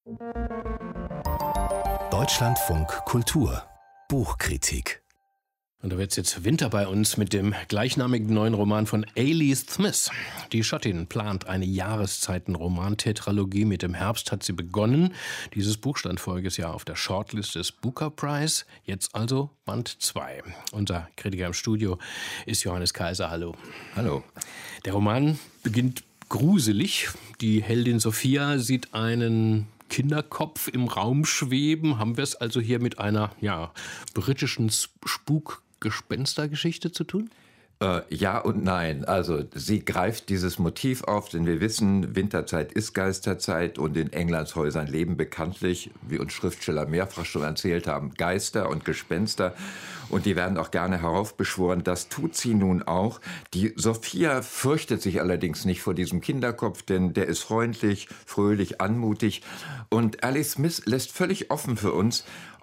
Deutschlandfunk Kultur Buchkritik. Und da wird es jetzt Winter bei uns mit dem gleichnamigen neuen Roman von Ailey Smith. Die Schottin plant eine Jahreszeiten-Roman-Tetralogie. Mit dem Herbst hat sie begonnen. Dieses Buch stand voriges Jahr auf der Shortlist des Booker Prize. Jetzt also Band 2. Unser Kritiker im Studio ist Johannes Kaiser. Hallo. Hallo. Der Roman beginnt gruselig. Die Heldin Sophia sieht einen Kinderkopf im Raum schweben. Haben wir es also hier mit einer britischen Spukgespenstergeschichte zu tun? Ja und nein. Also sie greift dieses Motiv auf, denn wir wissen, Winterzeit ist Geisterzeit und in Englands Häusern leben bekanntlich, wie uns Schriftsteller mehrfach schon erzählt haben, Geister und Gespenster. Und die werden auch gerne heraufbeschworen. Das tut sie nun auch. Die Sophia fürchtet sich allerdings nicht vor diesem Kinderkopf, denn der ist freundlich, fröhlich, anmutig. Und Ailey Smith lässt völlig offen für uns,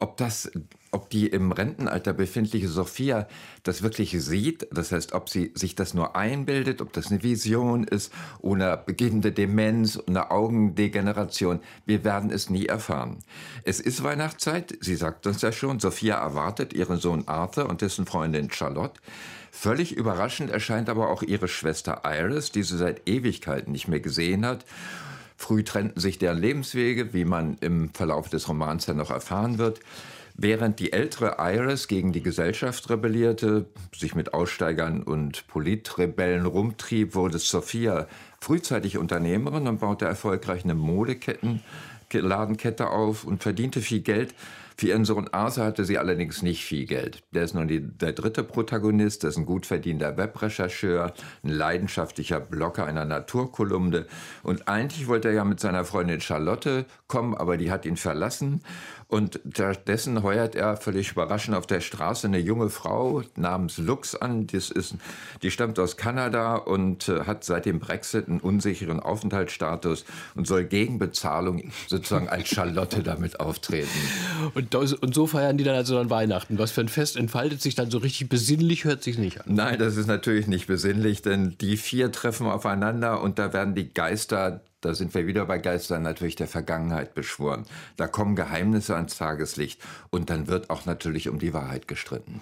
ob die im Rentenalter befindliche Sophia das wirklich sieht. Das heißt, ob sie sich das nur einbildet, ob das eine Vision ist oder beginnende Demenz, eine Augendegeneration. Wir werden es nie erfahren. Es ist Weihnachtszeit, sie sagt uns ja schon. Sophia erwartet ihren Sohn Arthur und dessen Freundin Charlotte. Völlig überraschend erscheint aber auch ihre Schwester Iris, die sie seit Ewigkeiten nicht mehr gesehen hat. Früh trennten sich deren Lebenswege, wie man im Verlauf des Romans ja noch erfahren wird. Während die ältere Iris gegen die Gesellschaft rebellierte, sich mit Aussteigern und Politrebellen rumtrieb, wurde Sophia frühzeitig Unternehmerin und baute erfolgreich eine Modeladenkette auf und verdiente viel Geld. Für ihren Sohn Arthur hatte sie allerdings nicht viel Geld. Der ist nun der dritte Protagonist, das ist ein gut verdienter Webrechercheur, ein leidenschaftlicher Blogger einer Naturkolumne. Und eigentlich wollte er ja mit seiner Freundin Charlotte kommen, aber die hat ihn verlassen. Und stattdessen heuert er völlig überraschend auf der Straße eine junge Frau namens Lux an. Die stammt aus Kanada und hat seit dem Brexit einen unsicheren Aufenthaltsstatus und soll gegen Bezahlung sozusagen als Charlotte damit auftreten. Und so feiern die dann also dann Weihnachten. Was für ein Fest entfaltet sich dann so richtig besinnlich, hört sich nicht an. Nein, das ist natürlich nicht besinnlich, denn die vier treffen aufeinander und da werden die Geister, da sind wir wieder bei Geistern, natürlich der Vergangenheit beschworen. Da kommen Geheimnisse ans Tageslicht und dann wird auch natürlich um die Wahrheit gestritten.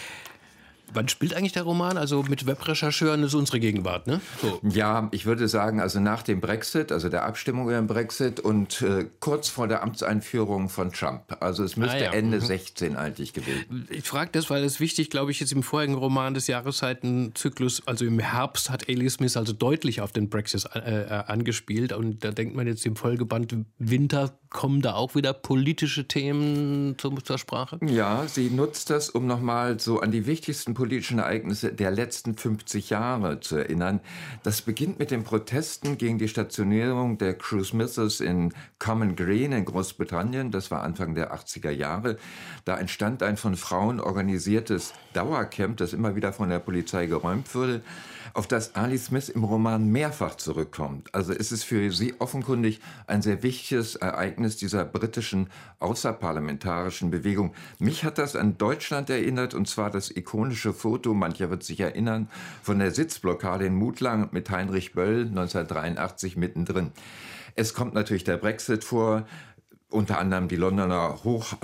Wann spielt eigentlich der Roman? Also mit Webrechercheuren ist unsere Gegenwart, ne? So. Ja, ich würde sagen, also nach dem Brexit, also der Abstimmung über den Brexit und kurz vor der Amtseinführung von Trump. Also es müsste Ende 16 eigentlich gewesen. Ich frage das, weil es wichtig, glaube ich, jetzt im vorigen Roman des Jahreszeitenzyklus, also im Herbst, hat Ailey Smith also deutlich auf den Brexit angespielt. Und da denkt man jetzt im Folgeband Winter, kommen da auch wieder politische Themen zur Sprache? Ja, sie nutzt das, um nochmal so an die wichtigsten politischen Ereignisse der letzten 50 Jahre zu erinnern. Das beginnt mit den Protesten gegen die Stationierung der Cruise Missiles in Common Green in Großbritannien. Das war Anfang der 80er Jahre. Da entstand ein von Frauen organisiertes Dauercamp, das immer wieder von der Polizei geräumt wurde, auf das Ailey Smith im Roman mehrfach zurückkommt. Also es ist für sie offenkundig ein sehr wichtiges Ereignis dieser britischen außerparlamentarischen Bewegung. Mich hat das an Deutschland erinnert, und zwar das ikonische Foto, mancher wird sich erinnern, von der Sitzblockade in Mutlang mit Heinrich Böll 1983 mittendrin. Es kommt natürlich der Brexit vor, unter anderem der Londoner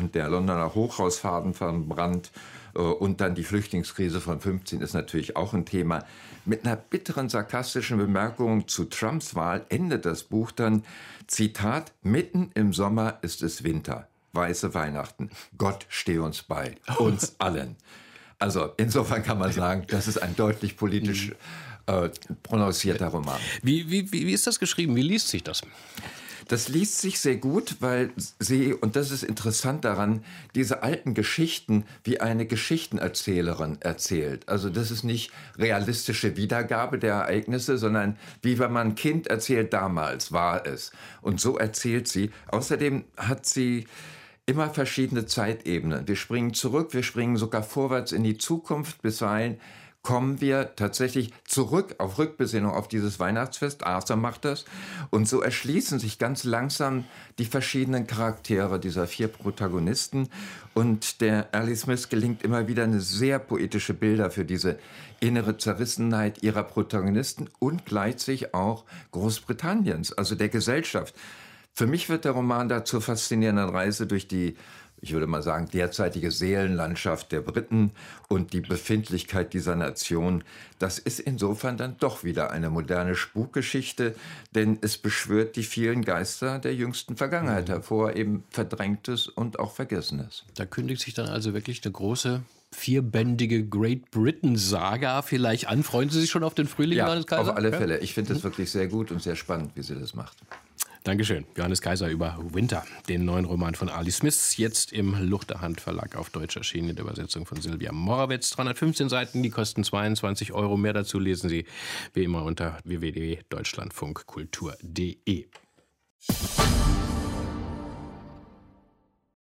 Hochhausfaden verbrannt. Und dann die Flüchtlingskrise von 15 ist natürlich auch ein Thema. Mit einer bitteren, sarkastischen Bemerkung zu Trumps Wahl endet das Buch dann, Zitat, mitten im Sommer ist es Winter, weiße Weihnachten. Gott stehe uns bei, uns allen. Also insofern kann man sagen, das ist ein deutlich politisch prononcierter Roman. Wie ist das geschrieben? Wie liest sich das? Das liest sich sehr gut, weil sie, und das ist interessant daran, diese alten Geschichten wie eine Geschichtenerzählerin erzählt. Also das ist nicht realistische Wiedergabe der Ereignisse, sondern wie wenn man ein Kind erzählt, damals war es. Und so erzählt sie. Außerdem hat sie immer verschiedene Zeitebenen. Wir springen zurück, wir springen sogar vorwärts in die Zukunft, bisweilen kommen wir tatsächlich zurück auf Rückbesinnung auf dieses Weihnachtsfest. Arthur macht das. Und so erschließen sich ganz langsam die verschiedenen Charaktere dieser vier Protagonisten. Und der Ailey Smith gelingt immer wieder eine sehr poetische Bilder für diese innere Zerrissenheit ihrer Protagonisten und gleichzeitig auch Großbritanniens, also der Gesellschaft. Für mich wird der Roman da zur faszinierenden Reise durch die, ich würde mal sagen, derzeitige Seelenlandschaft der Briten und die Befindlichkeit dieser Nation. Das ist insofern dann doch wieder eine moderne Spukgeschichte, denn es beschwört die vielen Geister der jüngsten Vergangenheit hervor, eben Verdrängtes und auch Vergessenes. Da kündigt sich dann also wirklich eine große, vierbändige Great Britain-Saga vielleicht an. Freuen Sie sich schon auf den Frühling, Ja, Johannes Kaiser? auf alle Fälle. Ich finde es wirklich sehr gut und sehr spannend, wie sie das macht. Dankeschön. Johannes Kaiser über Winter, den neuen Roman von Ali Smith, jetzt im Luchterhand Verlag auf Deutsch erschienen in der Übersetzung von Silvia Morawetz. 315 Seiten, die kosten 22 €. Mehr dazu lesen Sie wie immer unter www.deutschlandfunkkultur.de.